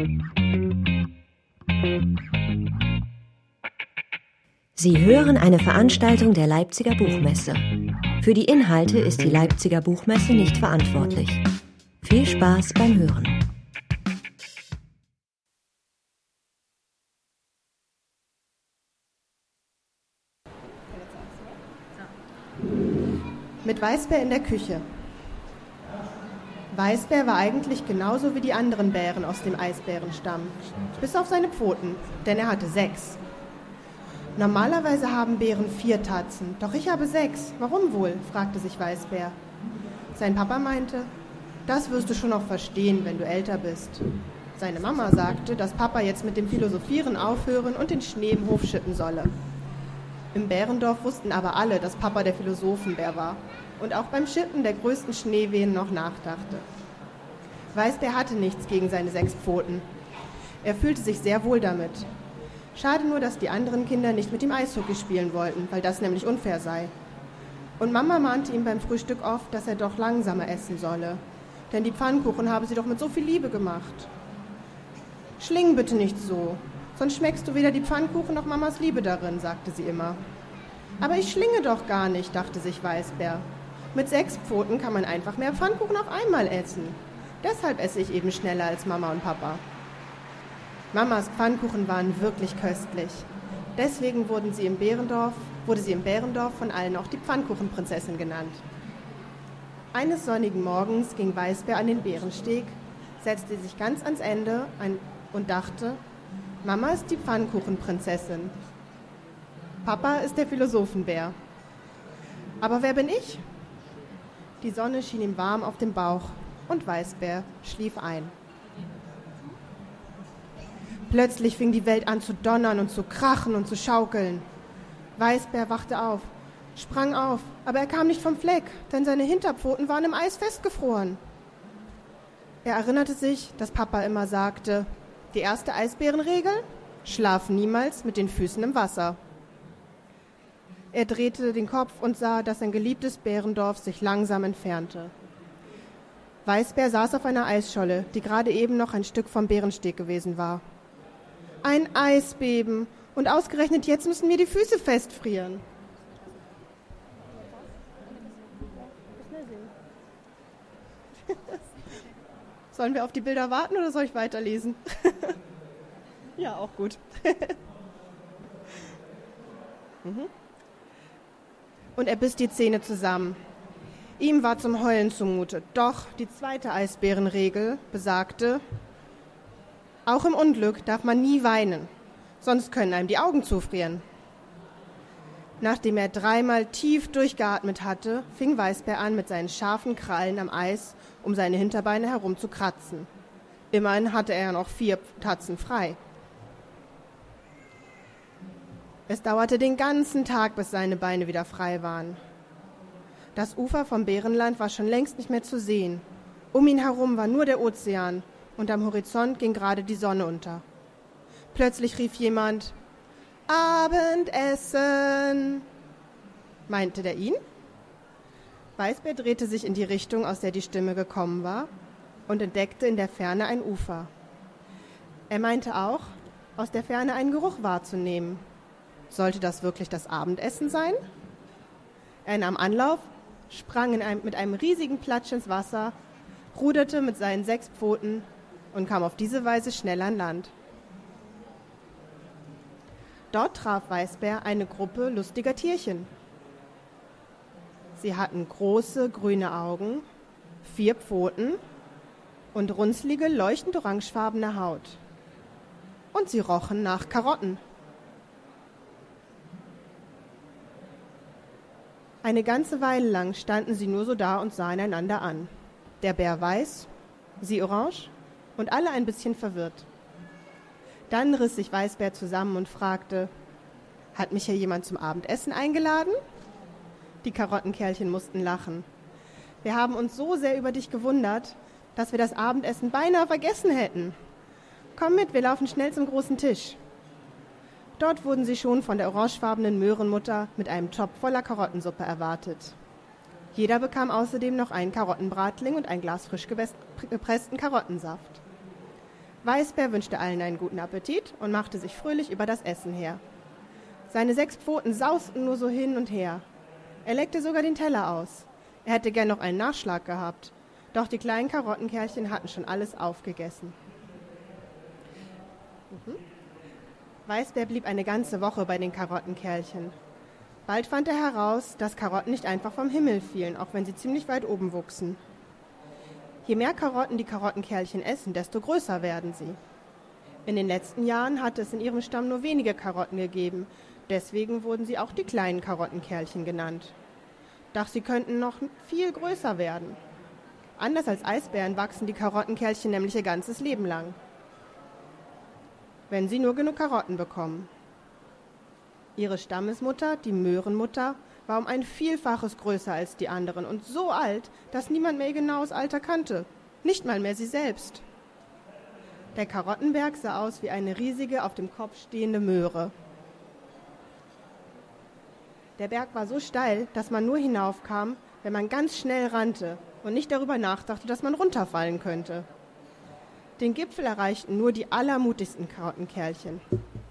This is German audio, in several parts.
Sie hören eine Veranstaltung der Leipziger Buchmesse. Für die Inhalte ist die Leipziger Buchmesse nicht verantwortlich. Viel Spaß beim Hören. Mit Weißbär in der Küche. Weißbär war eigentlich genauso wie die anderen Bären aus dem Eisbärenstamm, bis auf seine Pfoten, denn er hatte 6. Normalerweise haben Bären 4 Tatzen, doch ich habe 6. Warum wohl? Fragte sich Weißbär. Sein Papa meinte, das wirst du schon noch verstehen, wenn du älter bist. Seine Mama sagte, dass Papa jetzt mit dem Philosophieren aufhören und den Schnee im Hof schütten solle. Im Bärendorf wussten aber alle, dass Papa der Philosophenbär war und auch beim Schippen der größten Schneewehen noch nachdachte. Weißbär hatte nichts gegen seine 6 Pfoten. Er fühlte sich sehr wohl damit. Schade nur, dass die anderen Kinder nicht mit ihm Eishockey spielen wollten, weil das nämlich unfair sei. Und Mama mahnte ihm beim Frühstück oft, dass er doch langsamer essen solle, denn die Pfannkuchen habe sie doch mit so viel Liebe gemacht. Schlingen bitte nicht so, sonst schmeckst du weder die Pfannkuchen noch Mamas Liebe darin, sagte sie immer. Aber ich schlinge doch gar nicht, dachte sich Weißbär. Mit 6 Pfoten kann man einfach mehr Pfannkuchen auf einmal essen. Deshalb esse ich eben schneller als Mama und Papa. Mamas Pfannkuchen waren wirklich köstlich. Deswegen wurde sie im Bärendorf von allen auch die Pfannkuchenprinzessin genannt. Eines sonnigen Morgens ging Weißbär an den Bärensteg, setzte sich ganz ans Ende und dachte, Mama ist die Pfannkuchenprinzessin. Papa ist der Philosophenbär. Aber wer bin ich? Die Sonne schien ihm warm auf dem Bauch und Weißbär schlief ein. Plötzlich fing die Welt an zu donnern und zu krachen und zu schaukeln. Weißbär wachte auf, sprang auf, aber er kam nicht vom Fleck, denn seine Hinterpfoten waren im Eis festgefroren. Er erinnerte sich, dass Papa immer sagte, die erste Eisbärenregel, schlaf niemals mit den Füßen im Wasser. Er drehte den Kopf und sah, dass sein geliebtes Bärendorf sich langsam entfernte. Weißbär saß auf einer Eisscholle, die gerade eben noch ein Stück vom Bärensteg gewesen war. Ein Eisbeben. Und ausgerechnet jetzt müssen mir die Füße festfrieren. Sollen wir auf die Bilder warten oder soll ich weiterlesen? Ja, auch gut. Und er biss die Zähne zusammen. Ihm war zum Heulen zumute. Doch die zweite Eisbärenregel besagte, auch im Unglück darf man nie weinen, sonst können einem die Augen zufrieren. Nachdem er 3-mal tief durchgeatmet hatte, fing Weißbär an, mit seinen scharfen Krallen am Eis um seine Hinterbeine herum zu kratzen. Immerhin hatte er noch 4 Tatzen frei. Es dauerte den ganzen Tag, bis seine Beine wieder frei waren. Das Ufer vom Bärenland war schon längst nicht mehr zu sehen. Um ihn herum war nur der Ozean. Und am Horizont ging gerade die Sonne unter. Plötzlich rief jemand, Abendessen! Meinte der ihn? Weißbär drehte sich in die Richtung, aus der die Stimme gekommen war, und entdeckte in der Ferne ein Ufer. Er meinte auch, aus der Ferne einen Geruch wahrzunehmen. Sollte das wirklich das Abendessen sein? Er nahm Anlauf, sprang mit einem riesigen Platsch ins Wasser, ruderte mit seinen 6 Pfoten und kam auf diese Weise schnell an Land. Dort traf Weißbär eine Gruppe lustiger Tierchen. Sie hatten große grüne Augen, 4 Pfoten und runzlige, leuchtend orangefarbene Haut. Und sie rochen nach Karotten. Eine ganze Weile lang standen sie nur so da und sahen einander an. Der Bär weiß, sie orange und alle ein bisschen verwirrt. Dann riss sich Weißbär zusammen und fragte, hat mich hier jemand zum Abendessen eingeladen? Die Karottenkerlchen mussten lachen. Wir haben uns so sehr über dich gewundert, dass wir das Abendessen beinahe vergessen hätten. Komm mit, wir laufen schnell zum großen Tisch. Dort wurden sie schon von der orangefarbenen Möhrenmutter mit einem Topf voller Karottensuppe erwartet. Jeder bekam außerdem noch einen Karottenbratling und ein Glas frisch gepressten Karottensaft. Weißbär wünschte allen einen guten Appetit und machte sich fröhlich über das Essen her. Seine 6 Pfoten sausten nur so hin und her. Er leckte sogar den Teller aus. Er hätte gern noch einen Nachschlag gehabt, doch die kleinen Karottenkerlchen hatten schon alles aufgegessen. Weißbär blieb eine ganze Woche bei den Karottenkerlchen. Bald fand er heraus, dass Karotten nicht einfach vom Himmel fielen, auch wenn sie ziemlich weit oben wuchsen. Je mehr Karotten die Karottenkerlchen essen, desto größer werden sie. In den letzten Jahren hatte es in ihrem Stamm nur wenige Karotten gegeben, deswegen wurden sie auch die kleinen Karottenkerlchen genannt. Doch sie könnten noch viel größer werden. Anders als Eisbären wachsen die Karottenkerlchen nämlich ihr ganzes Leben lang, wenn sie nur genug Karotten bekommen. Ihre Stammesmutter, die Möhrenmutter, war um ein Vielfaches größer als die anderen und so alt, dass niemand mehr ihr genaues Alter kannte, nicht mal mehr sie selbst. Der Karottenberg sah aus wie eine riesige, auf dem Kopf stehende Möhre. Der Berg war so steil, dass man nur hinaufkam, wenn man ganz schnell rannte und nicht darüber nachdachte, dass man runterfallen könnte. Den Gipfel erreichten nur die allermutigsten Karottenkerlchen.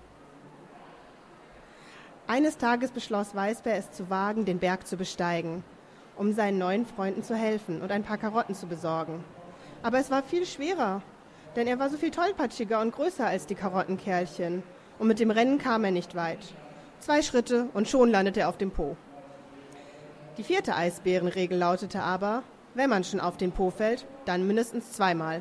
Eines Tages beschloss Weißbär, es zu wagen, den Berg zu besteigen, um seinen neuen Freunden zu helfen und ein paar Karotten zu besorgen. Aber es war viel schwerer, denn er war so viel tollpatschiger und größer als die Karottenkerlchen. Und mit dem Rennen kam er nicht weit. 2 Schritte und schon landete er auf dem Po. Die 4. Eisbärenregel lautete aber, wenn man schon auf den Po fällt, dann mindestens 2-mal.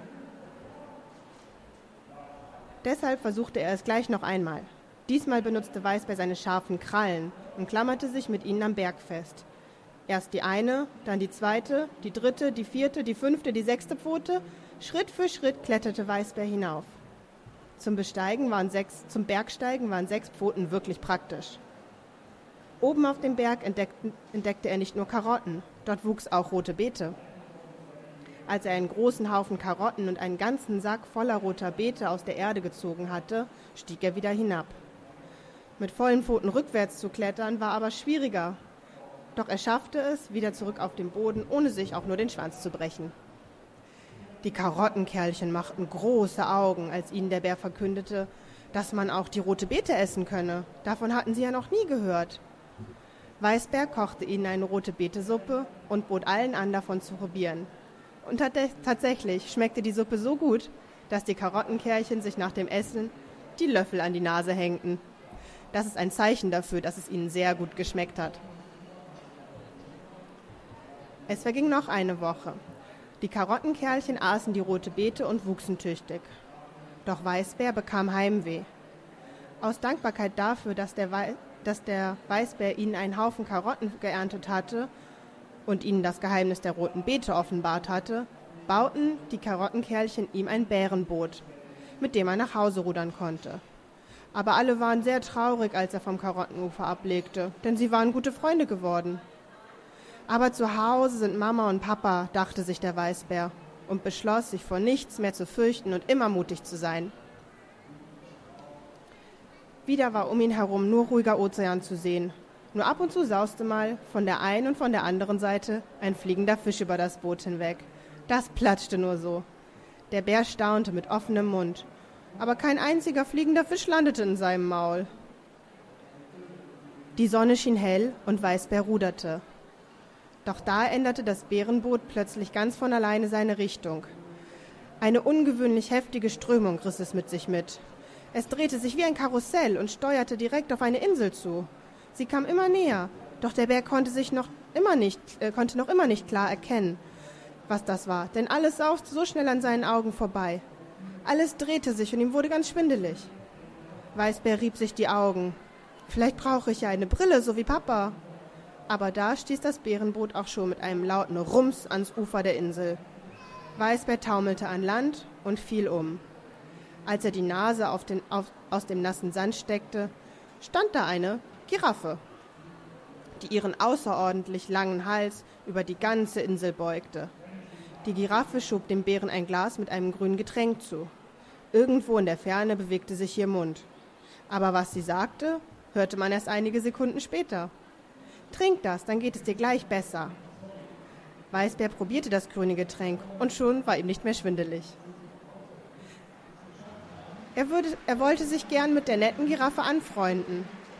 Deshalb versuchte er es gleich noch einmal. Diesmal benutzte Weißbär seine scharfen Krallen und klammerte sich mit ihnen am Berg fest. Erst die eine, dann die 2., die 3., die 4., die 5., die 6. Pfote. Schritt für Schritt kletterte Weißbär hinauf. Zum Bergsteigen waren 6 Pfoten wirklich praktisch. Oben auf dem Berg entdeckte er nicht nur Karotten, dort wuchs auch rote Beete. Als er einen großen Haufen Karotten und einen ganzen Sack voller roter Beete aus der Erde gezogen hatte, stieg er wieder hinab. Mit vollen Pfoten rückwärts zu klettern war aber schwieriger. Doch er schaffte es, wieder zurück auf den Boden, ohne sich auch nur den Schwanz zu brechen. Die Karottenkerlchen machten große Augen, als ihnen der Bär verkündete, dass man auch die rote Beete essen könne. Davon hatten sie ja noch nie gehört. Weißbär kochte ihnen eine rote Beetesuppe und bot allen an, davon zu probieren. Und tatsächlich schmeckte die Suppe so gut, dass die Karottenkerlchen sich nach dem Essen die Löffel an die Nase hängten. Das ist ein Zeichen dafür, dass es ihnen sehr gut geschmeckt hat. Es verging noch eine Woche. Die Karottenkerlchen aßen die rote Beete und wuchsen tüchtig. Doch Weißbär bekam Heimweh. Aus Dankbarkeit dafür, dass der Weißbär ihnen einen Haufen Karotten geerntet hatte und ihnen das Geheimnis der roten Beete offenbart hatte, bauten die Karottenkerlchen ihm ein Bärenboot, mit dem er nach Hause rudern konnte. Aber alle waren sehr traurig, als er vom Karottenufer ablegte, denn sie waren gute Freunde geworden. Aber zu Hause sind Mama und Papa, dachte sich der Weißbär und beschloss, sich vor nichts mehr zu fürchten und immer mutig zu sein. Wieder war um ihn herum nur ruhiger Ozean zu sehen. Nur ab und zu sauste mal von der einen und von der anderen Seite ein fliegender Fisch über das Boot hinweg. Das platschte nur so. Der Bär staunte mit offenem Mund, aber kein einziger fliegender Fisch landete in seinem Maul. Die Sonne schien hell und Weißbär ruderte. Doch da änderte das Bärenboot plötzlich ganz von alleine seine Richtung. Eine ungewöhnlich heftige Strömung riss es mit sich mit. Es drehte sich wie ein Karussell und steuerte direkt auf eine Insel zu. Sie kam immer näher, doch der Bär konnte noch immer nicht klar erkennen, was das war, denn alles sauste so schnell an seinen Augen vorbei. Alles drehte sich und ihm wurde ganz schwindelig. Weißbär rieb sich die Augen. Vielleicht brauche ich ja eine Brille, so wie Papa. Aber da stieß das Bärenboot auch schon mit einem lauten Rums ans Ufer der Insel. Weißbär taumelte an Land und fiel um. Als er die Nase aus dem nassen Sand steckte, stand da eine Giraffe, die ihren außerordentlich langen Hals über die ganze Insel beugte. Die Giraffe schob dem Bären ein Glas mit einem grünen Getränk zu. Irgendwo in der Ferne bewegte sich ihr Mund. Aber was sie sagte, hörte man erst einige Sekunden später. »Trink das, dann geht es dir gleich besser.« Weißbär probierte das grüne Getränk und schon war ihm nicht mehr schwindelig. Er wollte sich gern mit der netten Giraffe anfreunden.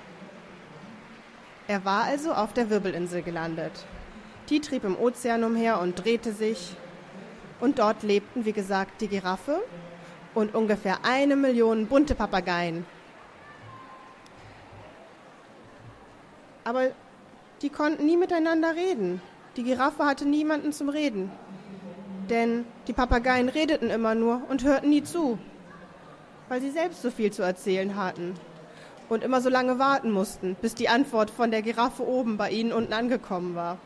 Er war also auf der Wirbelinsel gelandet. Die trieb im Ozean umher und drehte sich. Und dort lebten, wie gesagt, die Giraffe und ungefähr 1 Million bunte Papageien. Aber die konnten nie miteinander reden. Die Giraffe hatte niemanden zum Reden. Denn die Papageien redeten immer nur und hörten nie zu, weil sie selbst so viel zu erzählen hatten und immer so lange warten mussten, bis die Antwort von der Giraffe oben bei ihnen unten angekommen war.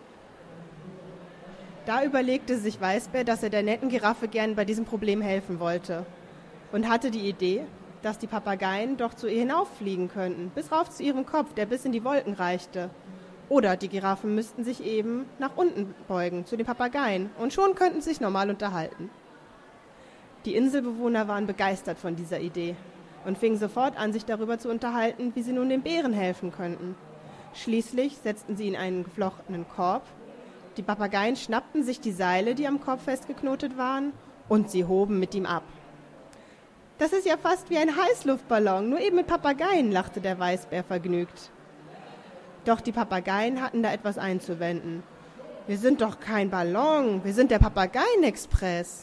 Da überlegte sich Weißbär, dass er der netten Giraffe gern bei diesem Problem helfen wollte und hatte die Idee, dass die Papageien doch zu ihr hinauffliegen könnten, bis rauf zu ihrem Kopf, der bis in die Wolken reichte. Oder die Giraffen müssten sich eben nach unten beugen, zu den Papageien, und schon könnten sie sich normal unterhalten. Die Inselbewohner waren begeistert von dieser Idee und fingen sofort an, sich darüber zu unterhalten, wie sie nun den Bären helfen könnten. Schließlich setzten sie ihn in einen geflochtenen Korb. Die Papageien schnappten sich die Seile, die am Korb festgeknotet waren, und sie hoben mit ihm ab. »Das ist ja fast wie ein Heißluftballon, nur eben mit Papageien«, lachte der Weißbär vergnügt. Doch die Papageien hatten da etwas einzuwenden. »Wir sind doch kein Ballon, wir sind der Papageien-Express.«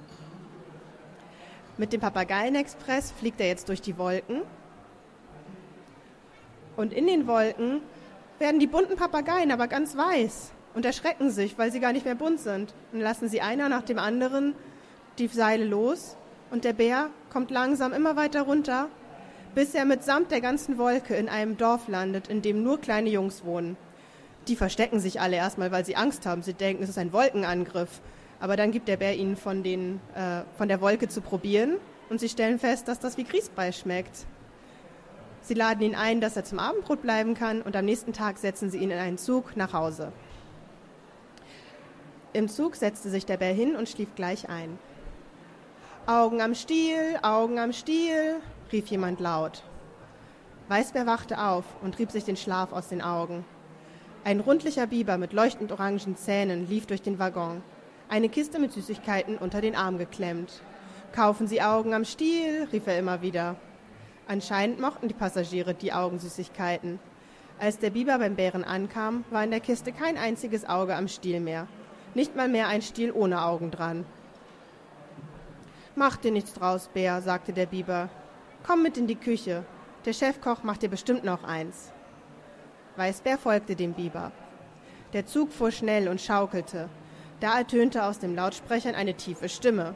Mit dem Papageien-Express fliegt er jetzt durch die Wolken. Und in den Wolken werden die bunten Papageien aber ganz weiß und erschrecken sich, weil sie gar nicht mehr bunt sind. Dann lassen sie einer nach dem anderen die Seile los und der Bär kommt langsam immer weiter runter, bis er mitsamt der ganzen Wolke in einem Dorf landet, in dem nur kleine Jungs wohnen. Die verstecken sich alle erstmal, weil sie Angst haben. Sie denken, es ist ein Wolkenangriff. Aber dann gibt der Bär ihnen von der Wolke zu probieren und sie stellen fest, dass das wie Grießbrei schmeckt. Sie laden ihn ein, dass er zum Abendbrot bleiben kann und am nächsten Tag setzen sie ihn in einen Zug nach Hause. Im Zug setzte sich der Bär hin und schlief gleich ein. »Augen am Stiel«, rief jemand laut. Weißbär wachte auf und rieb sich den Schlaf aus den Augen. Ein rundlicher Biber mit leuchtend orangen Zähnen lief durch den Waggon, eine Kiste mit Süßigkeiten unter den Arm geklemmt. »Kaufen Sie Augen am Stiel«, rief er immer wieder. Anscheinend mochten die Passagiere die Augensüßigkeiten. Als der Biber beim Bären ankam, war in der Kiste kein einziges Auge am Stiel mehr. Nicht mal mehr ein Stiel ohne Augen dran. »Mach dir nichts draus, Bär«, sagte der Biber. »Komm mit in die Küche. Der Chefkoch macht dir bestimmt noch eins.« Weißbär folgte dem Biber. Der Zug fuhr schnell und schaukelte. Da ertönte aus den Lautsprechern eine tiefe Stimme.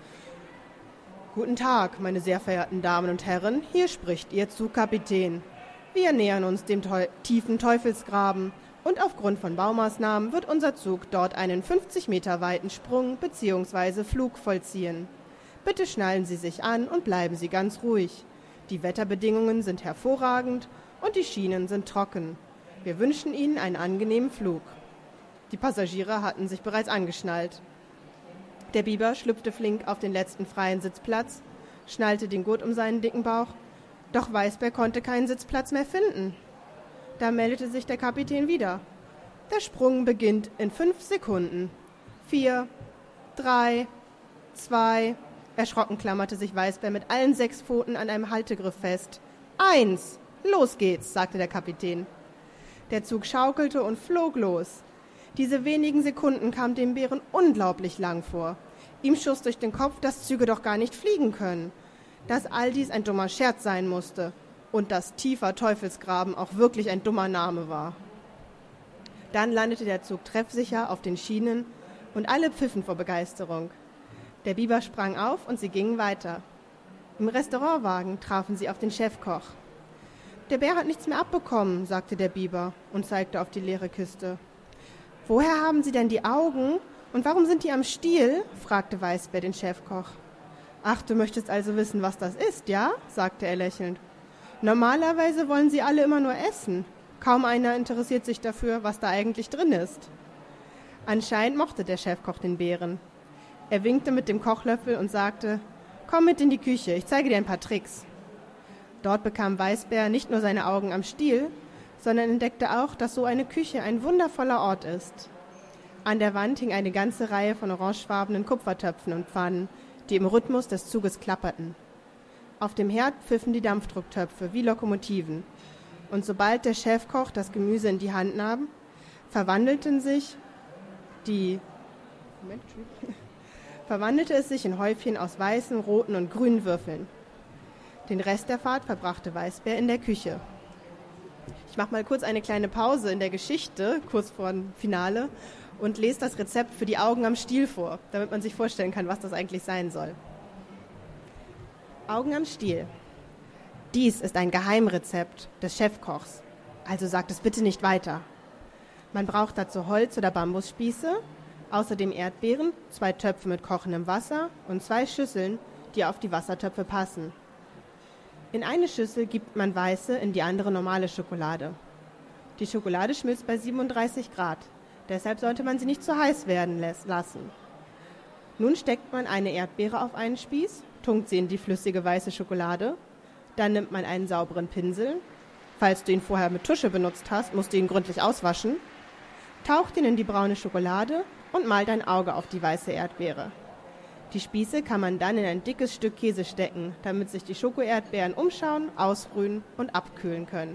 »Guten Tag, meine sehr verehrten Damen und Herren, hier spricht Ihr Zugkapitän. Wir nähern uns dem tiefen Teufelsgraben und aufgrund von Baumaßnahmen wird unser Zug dort einen 50 Meter weiten Sprung bzw. Flug vollziehen. Bitte schnallen Sie sich an und bleiben Sie ganz ruhig. Die Wetterbedingungen sind hervorragend und die Schienen sind trocken. Wir wünschen Ihnen einen angenehmen Flug.« Die Passagiere hatten sich bereits angeschnallt. Der Biber schlüpfte flink auf den letzten freien Sitzplatz, schnallte den Gurt um seinen dicken Bauch, doch Weißbär konnte keinen Sitzplatz mehr finden. Da meldete sich der Kapitän wieder. Der Sprung beginnt in 5 Sekunden. 4, 3, 2... Erschrocken klammerte sich Weißbär mit allen 6 Pfoten an einem Haltegriff fest. 1, los geht's, sagte der Kapitän. Der Zug schaukelte und flog los. Diese wenigen Sekunden kamen dem Bären unglaublich lang vor. Ihm schoss durch den Kopf, dass Züge doch gar nicht fliegen können, dass all dies ein dummer Scherz sein musste und dass tiefer Teufelsgraben auch wirklich ein dummer Name war. Dann landete der Zug treffsicher auf den Schienen und alle pfiffen vor Begeisterung. Der Biber sprang auf und sie gingen weiter. Im Restaurantwagen trafen sie auf den Chefkoch. »Der Bär hat nichts mehr abbekommen«, sagte der Biber und zeigte auf die leere Kiste. »Woher haben Sie denn die Augen und warum sind die am Stiel?«, fragte Weißbär den Chefkoch. »Ach, du möchtest also wissen, was das ist, ja?«, sagte er lächelnd. »Normalerweise wollen sie alle immer nur essen. Kaum einer interessiert sich dafür, was da eigentlich drin ist.« Anscheinend mochte der Chefkoch den Bären. Er winkte mit dem Kochlöffel und sagte, »Komm mit in die Küche, ich zeige dir ein paar Tricks.« Dort bekam Weißbär nicht nur seine Augen am Stiel, sondern entdeckte auch, dass so eine Küche ein wundervoller Ort ist. An der Wand hing eine ganze Reihe von orangefarbenen Kupfertöpfen und Pfannen, die im Rhythmus des Zuges klapperten. Auf dem Herd pfiffen die Dampfdrucktöpfe wie Lokomotiven. Und sobald der Chefkoch das Gemüse in die Hand nahm, verwandelte es sich in Häufchen aus weißen, roten und grünen Würfeln. Den Rest der Fahrt verbrachte Weißbär in der Küche. Ich mache mal kurz eine kleine Pause in der Geschichte, kurz vor dem Finale, und lese das Rezept für die Augen am Stiel vor, damit man sich vorstellen kann, was das eigentlich sein soll. Augen am Stiel. Dies ist ein Geheimrezept des Chefkochs, also sagt es bitte nicht weiter. Man braucht dazu Holz- oder Bambusspieße, außerdem Erdbeeren, 2 Töpfe mit kochendem Wasser und 2 Schüsseln, die auf die Wassertöpfe passen. In eine Schüssel gibt man weiße, in die andere normale Schokolade. Die Schokolade schmilzt bei 37 Grad, deshalb sollte man sie nicht zu heiß werden lassen. Nun steckt man eine Erdbeere auf einen Spieß, tunkt sie in die flüssige weiße Schokolade, dann nimmt man einen sauberen Pinsel, falls du ihn vorher mit Tusche benutzt hast, musst du ihn gründlich auswaschen, taucht ihn in die braune Schokolade und malt ein Auge auf die weiße Erdbeere. Die Spieße kann man dann in ein dickes Stück Käse stecken, damit sich die Schokoerdbeeren umschauen, ausruhen und abkühlen können.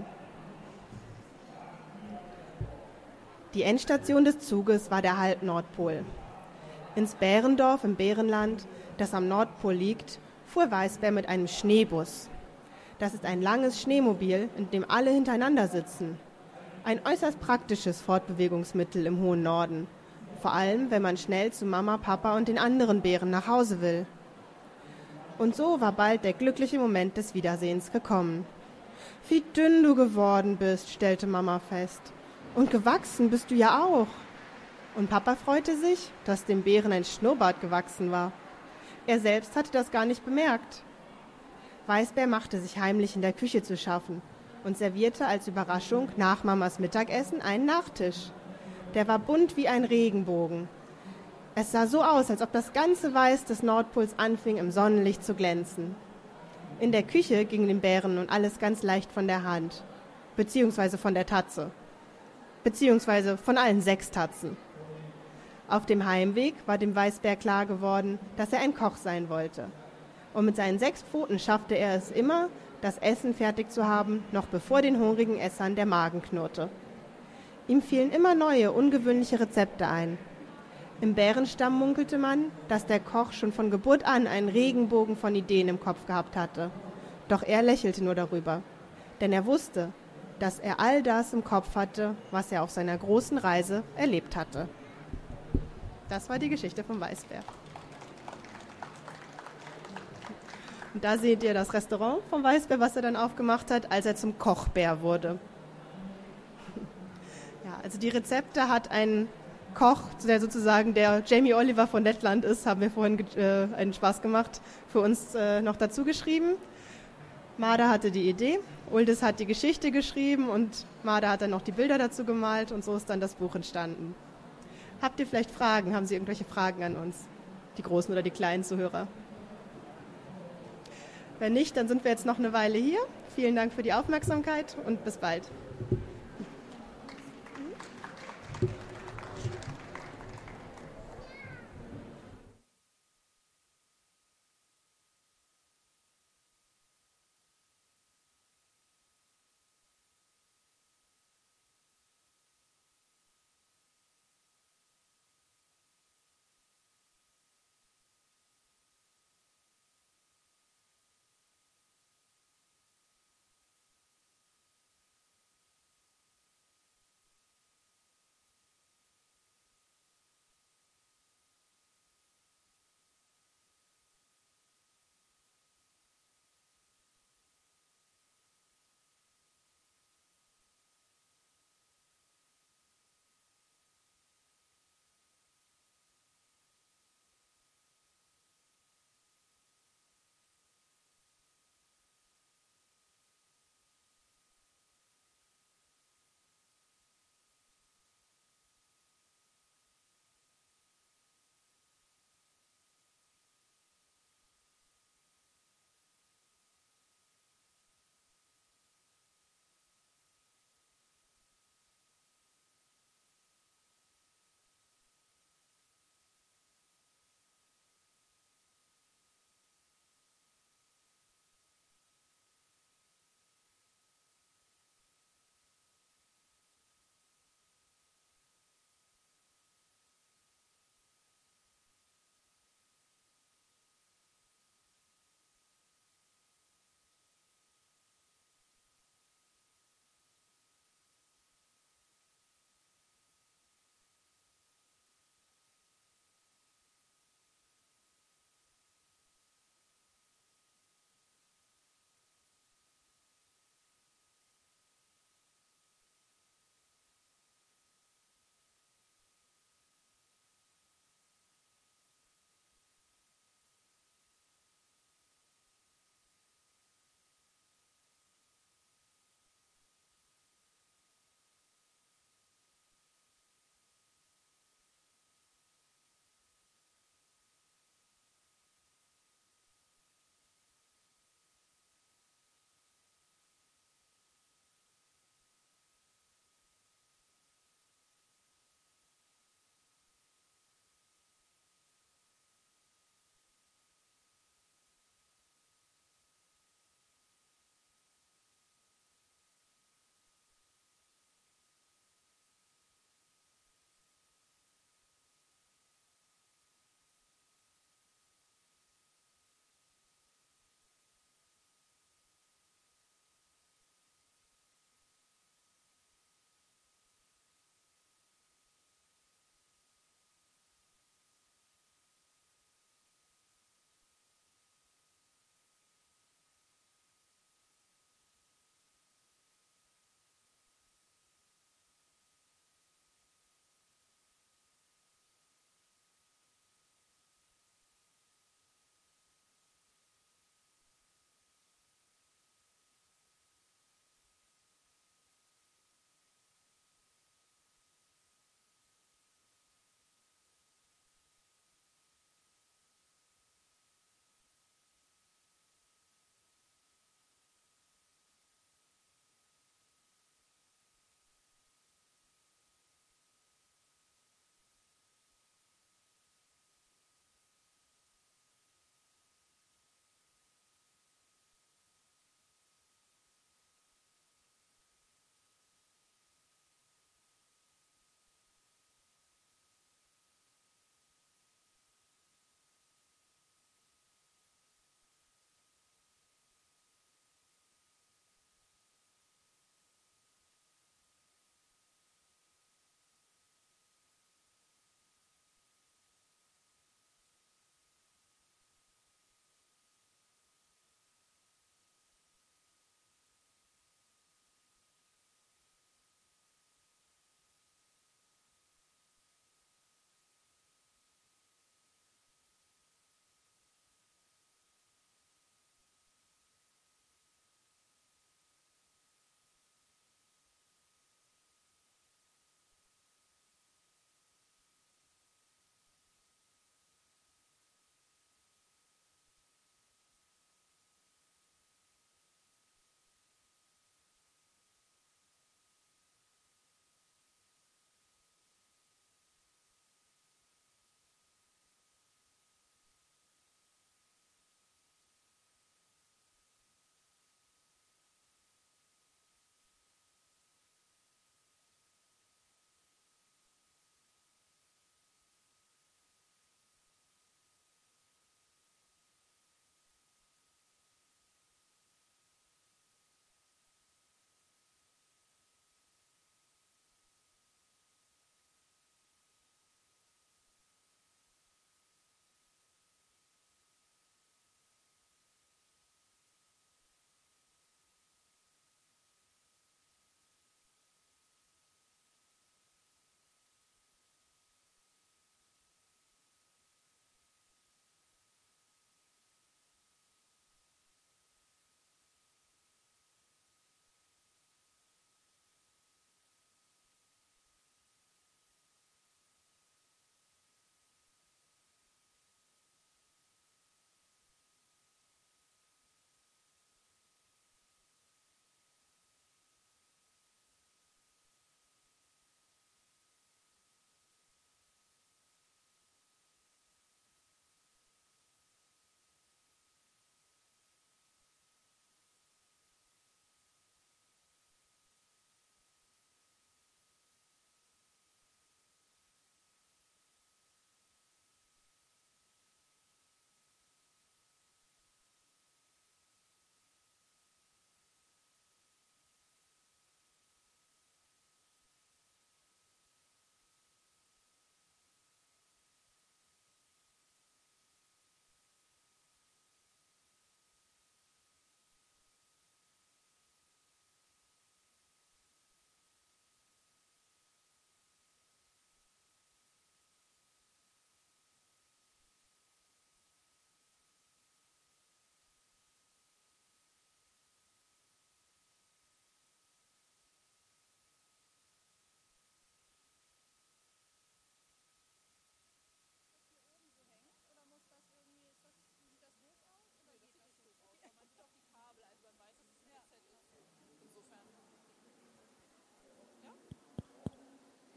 Die Endstation des Zuges war der Halbnordpol. Ins Bärendorf im Bärenland, das am Nordpol liegt, fuhr Weißbär mit einem Schneebus. Das ist ein langes Schneemobil, in dem alle hintereinander sitzen. Ein äußerst praktisches Fortbewegungsmittel im hohen Norden. Vor allem, wenn man schnell zu Mama, Papa und den anderen Bären nach Hause will. Und so war bald der glückliche Moment des Wiedersehens gekommen. Wie dünn du geworden bist, stellte Mama fest. Und gewachsen bist du ja auch. Und Papa freute sich, dass dem Bären ein Schnurrbart gewachsen war. Er selbst hatte das gar nicht bemerkt. Weißbär machte sich heimlich in der Küche zu schaffen und servierte als Überraschung nach Mamas Mittagessen einen Nachtisch. Der war bunt wie ein Regenbogen. Es sah so aus, als ob das ganze Weiß des Nordpols anfing, im Sonnenlicht zu glänzen. In der Küche ging dem Bären nun alles ganz leicht von der Hand, beziehungsweise von der Tatze, beziehungsweise von allen 6 Tatzen. Auf dem Heimweg war dem Weißbär klar geworden, dass er ein Koch sein wollte. Und mit seinen 6 Pfoten schaffte er es immer, das Essen fertig zu haben, noch bevor den hungrigen Essern der Magen knurrte. Ihm fielen immer neue, ungewöhnliche Rezepte ein. Im Bärenstamm munkelte man, dass der Koch schon von Geburt an einen Regenbogen von Ideen im Kopf gehabt hatte. Doch er lächelte nur darüber, denn er wusste, dass er all das im Kopf hatte, was er auf seiner großen Reise erlebt hatte. Das war die Geschichte vom Weißbär. Und da seht ihr das Restaurant vom Weißbär, was er dann aufgemacht hat, als er zum Kochbär wurde. Ja, also die Rezepte hat ein Koch, der sozusagen der Jamie Oliver von Lettland ist, haben wir vorhin einen Spaß gemacht, für uns noch dazu geschrieben. Marder hatte die Idee, Uldis hat die Geschichte geschrieben und Marder hat dann noch die Bilder dazu gemalt und so ist dann das Buch entstanden. Habt ihr vielleicht Fragen? Haben Sie irgendwelche Fragen an uns, die großen oder die kleinen Zuhörer? Wenn nicht, dann sind wir jetzt noch eine Weile hier. Vielen Dank für die Aufmerksamkeit und bis bald.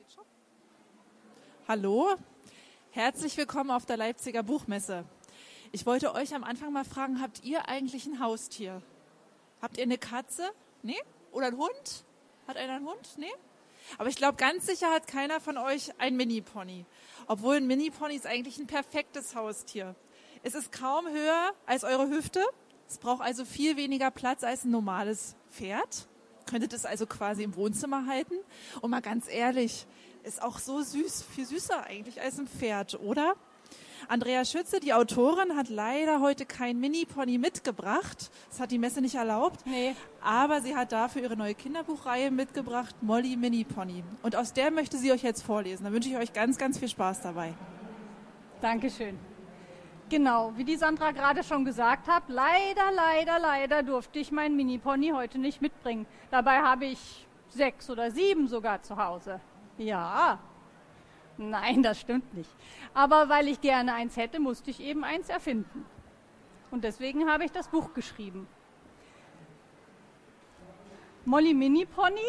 Hallo, herzlich willkommen auf der Leipziger Buchmesse. Ich wollte euch am Anfang mal fragen, habt ihr eigentlich ein Haustier? Habt ihr eine Katze? Nee? Oder einen Hund? Hat einer einen Hund? Nee? Aber ich glaube, ganz sicher hat keiner von euch ein Mini-Pony. Obwohl ein Mini-Pony ist eigentlich ein perfektes Haustier. Es ist kaum höher als eure Hüfte. Es braucht also viel weniger Platz als ein normales Pferd. Könntet es also quasi im Wohnzimmer halten. Und mal ganz ehrlich, ist auch so süß, viel süßer eigentlich als ein Pferd, oder? Andrea Schütze, die Autorin, hat leider heute kein Mini-Pony mitgebracht. Das hat die Messe nicht erlaubt. Nee. Aber sie hat dafür ihre neue Kinderbuchreihe mitgebracht, Molly Mini-Pony. Und aus der möchte sie euch jetzt vorlesen. Da wünsche ich euch ganz, ganz viel Spaß dabei. Dankeschön. Genau, wie die Sandra gerade schon gesagt hat, leider durfte ich meinen Mini-Pony heute nicht mitbringen. Dabei habe ich 6 oder 7 sogar zu Hause. Ja, nein, das stimmt nicht. Aber weil ich gerne eins hätte, musste ich eben eins erfinden. Und deswegen habe ich das Buch geschrieben. Molly Mini-Pony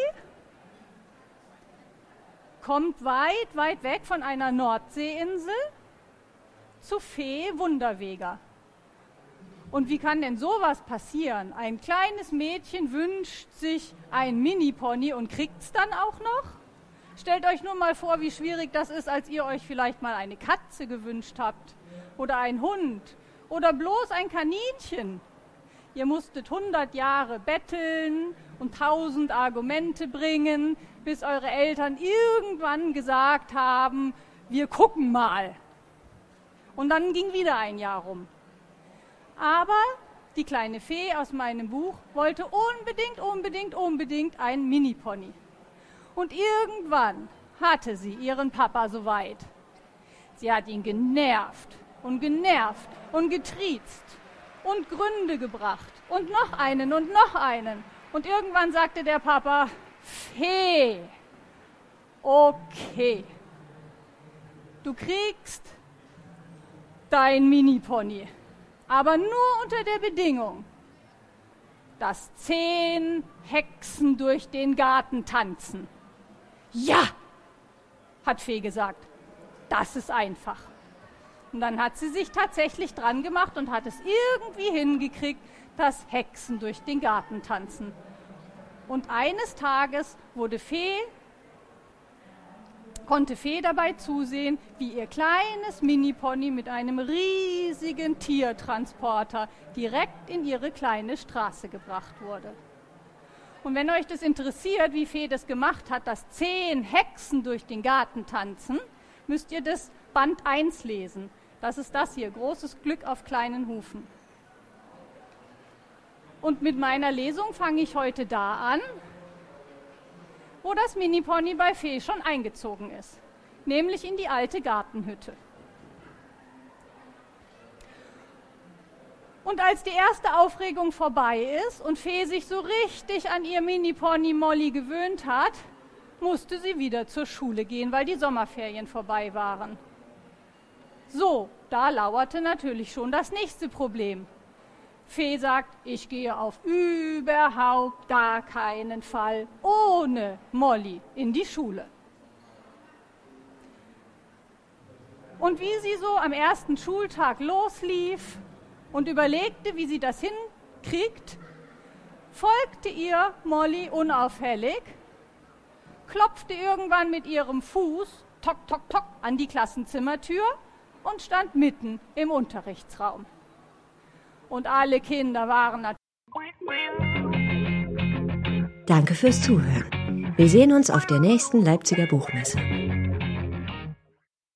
kommt weit weg von einer Nordseeinsel zu Fee Wunderweger. Und wie kann denn sowas passieren? Ein kleines Mädchen wünscht sich ein Mini-Pony und kriegt es dann auch noch? Stellt euch nur mal vor, wie schwierig das ist, als ihr euch vielleicht mal eine Katze gewünscht habt oder einen Hund oder bloß ein Kaninchen. Ihr musstet 100 Jahre betteln und 1000 Argumente bringen, bis eure Eltern irgendwann gesagt haben, wir gucken mal. Und dann ging wieder ein Jahr rum. Aber die kleine Fee aus meinem Buch wollte unbedingt einen Mini-Pony. Und irgendwann hatte sie ihren Papa soweit. Sie hat ihn genervt und getriezt und Gründe gebracht und noch einen. Und irgendwann sagte der Papa, Fee, okay, du kriegst dein Mini-Pony, aber nur unter der Bedingung, dass 10 Hexen durch den Garten tanzen. Ja, hat Fee gesagt, das ist einfach. Und dann hat sie sich tatsächlich dran gemacht und hat es irgendwie hingekriegt, dass Hexen durch den Garten tanzen. Und eines Tages konnte Fee dabei zusehen, wie ihr kleines Mini-Pony mit einem riesigen Tiertransporter direkt in ihre kleine Straße gebracht wurde. Und wenn euch das interessiert, wie Fee das gemacht hat, dass 10 Hexen durch den Garten tanzen, müsst ihr das Band 1 lesen. Das ist das hier, großes Glück auf kleinen Hufen. Und mit meiner Lesung fange ich heute da an, wo das Mini-Pony bei Fee schon eingezogen ist, nämlich in die alte Gartenhütte. Und als die erste Aufregung vorbei ist und Fee sich so richtig an ihr Mini-Pony Molly gewöhnt hat, musste sie wieder zur Schule gehen, weil die Sommerferien vorbei waren. So, da lauerte natürlich schon das nächste Problem. Fee sagt, ich gehe auf überhaupt gar keinen Fall ohne Molly in die Schule. Und wie sie so am ersten Schultag loslief und überlegte, wie sie das hinkriegt, folgte ihr Molly unauffällig, klopfte irgendwann mit ihrem Fuß tock, tock, tock an die Klassenzimmertür und stand mitten im Unterrichtsraum. Und alle Kinder waren natürlich... Danke fürs Zuhören. Wir sehen uns auf der nächsten Leipziger Buchmesse.